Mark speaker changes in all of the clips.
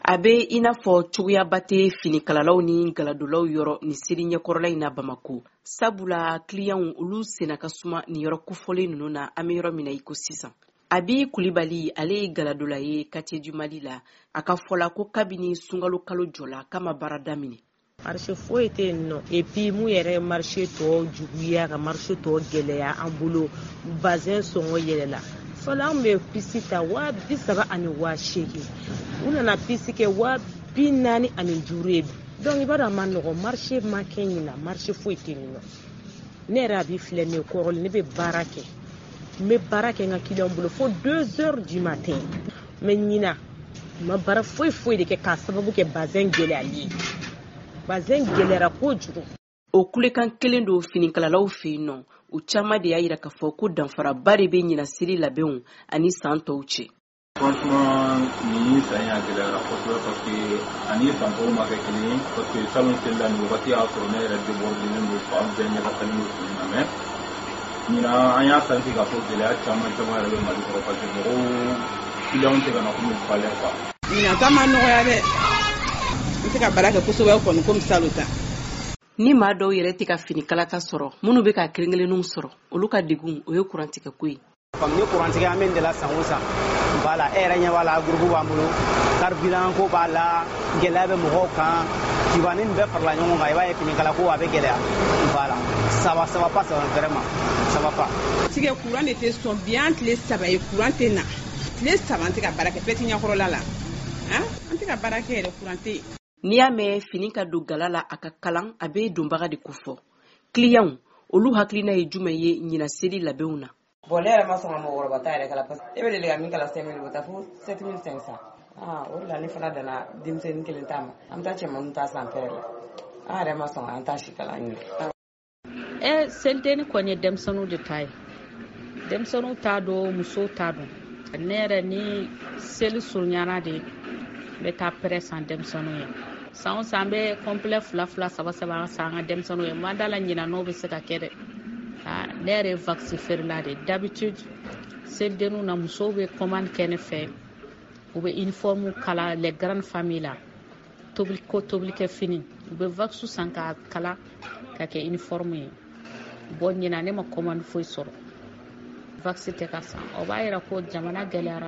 Speaker 1: a be i n'a fɔ coguyaba tɛ finikalalaw ni galadolaw yɔrɔ ni seli ɲɛkɔrɔla in na Bamako. Sabula clients olu sena ka suma ni yɔrɔ kofɔlen ninnu na an bɛ yɔrɔ min na i ko sisan. Abi Kulibali ale ye galadola ye Quartier du Mali la. A ka fɔla ko kabini sunkalo kalo jɔla kama baara daminɛ.
Speaker 2: Marché foyi tɛ yen nɔ et puis mun yɛrɛ marché tɔ juguya ka marché tɔ gɛlɛya an bolo bazin sɔngɔ yɛlɛla. Fɔlɔ an bɛ pisi ta 30 ani 80,000. U nana pisi kɛ 40 ani 5 ye. Donc i b'a dɔn a ma nɔgɔ marché ma kɛ ɲina marché foyi tɛ yen nɔ. Ne yɛrɛ a bi filɛ ne kɔrɔli ne bɛ baara kɛ. N bɛ baara kɛ n ka client bolo fo 2 heures du matin. Mais ɲina ma baara foyi de kɛ k'a sababu kɛ bazin gɛlɛyali ye. Bazin gɛlɛyara kojugu.
Speaker 1: O kulekan kelen do finikalalaw fɛ yen nɔ. U caman de y'a yira k'a fɔ ko danfaraba de bɛ ɲina seli labɛnw ani san tɔw cɛ.
Speaker 3: Franchement, ni san y'a gɛlɛyara kosɛbɛ parce que ani san tɔw ma kɛ kelen ye parce que salon selila nin wagati y'a sɔrɔ ne yɛrɛ débordelen do fan bɛɛ ɲagasalen do fini na mais ɲina an y'a santi k'a fɔ gɛlɛya caman yɛrɛ bɛ Mali kɔrɔ parce que mɔgɔw clients tɛ ka na komi falen quoi.
Speaker 4: Ɲina ta ma nɔgɔya dɛ. N tɛ ka baara kɛ kosɛbɛ kɔni komi salon ta.
Speaker 1: Ni maa dɔw yɛrɛ tɛ ka finikalata sɔrɔ minnu bɛ ka kelen-kelenninw sɔrɔ olu ka degun o ye kurantigɛ ko ye.
Speaker 5: Comme ni kurantigɛ an bɛ de la san o san voilà e yɛrɛ ɲɛ b'a la groupe b'an bolo carburant ko b'a la gɛlɛya bɛ mɔgɔw kan kibanin bɛɛ farala ɲɔgɔn kan i b'a ye finikala ko a bɛ gɛlɛya voilà ça va pas vraiment ça va pas.
Speaker 4: Tigɛ courant de tɛ sɔn bi an tile 3 ye courant tɛ na tile 3 an tɛ ka baara kɛ fɛti ɲɛkɔrɔla la an tɛ ka baara kɛ yɛrɛ courant tɛ.
Speaker 1: N'i y'a mɛn fini ka don gala la a ka kalan a bɛ donbaga de ko fɔ. Clients olu hakilina ye jumɛn ye ɲina seli labɛnw na.
Speaker 6: Bon ne yɛrɛ ma sɔn ka mɔgɔkɔrɔba ta yɛrɛ kala parce que e bɛ deli ka min kala 5 000 bɛ taa fo 7 500. O de la ne fana dana denmisɛnnin kelen ta ma an bɛ taa cɛmanninw ta san pɛrɛ la an yɛrɛ ma sɔn an ta si kalan ye.
Speaker 2: Seli tɛ kɔni ye denmisɛnninw de ta ye denmisɛnninw t'a dɔn musow t'a dɔn ne yɛrɛ ni seli surunyana de n bɛ taa pɛrɛ san denmisɛnninw ye. San o san bɛ complet 2 3 7 san ka denmisɛnninw ye ma da la ɲina n'o bɛ se ka kɛ dɛ. Ne yɛrɛ ye vaccin feerela de d'habitude selidenninw na musow bɛ commande kɛ ne fɛ u bɛ uniforme kala les grandes familles la tobilikɛ fini u bɛ vaccin san ka kala ka kɛ uniforme ye bon ɲina ne ma commande foyi sɔrɔ vaccin tɛ ka san o b'a yira ko jamana gɛlɛyara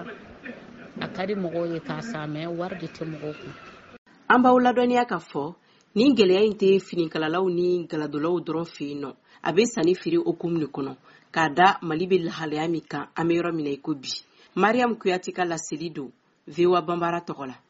Speaker 2: a ka di mɔgɔw ye k'a san mais wari de tɛ mɔgɔw kun.
Speaker 1: An b'aw ladɔnniya k'a fɔ ni gɛlɛya in tɛ finikalalaw ni galadolaw dɔrɔn fɛ yen nɔ a bɛ sanni feere hukumu de kɔnɔ k'a da Mali bɛ lahalaya min kan an bɛ yɔrɔ min na i ko bi. Mariam Kuyate ka laseli don VOA Bambara tɔgɔ la.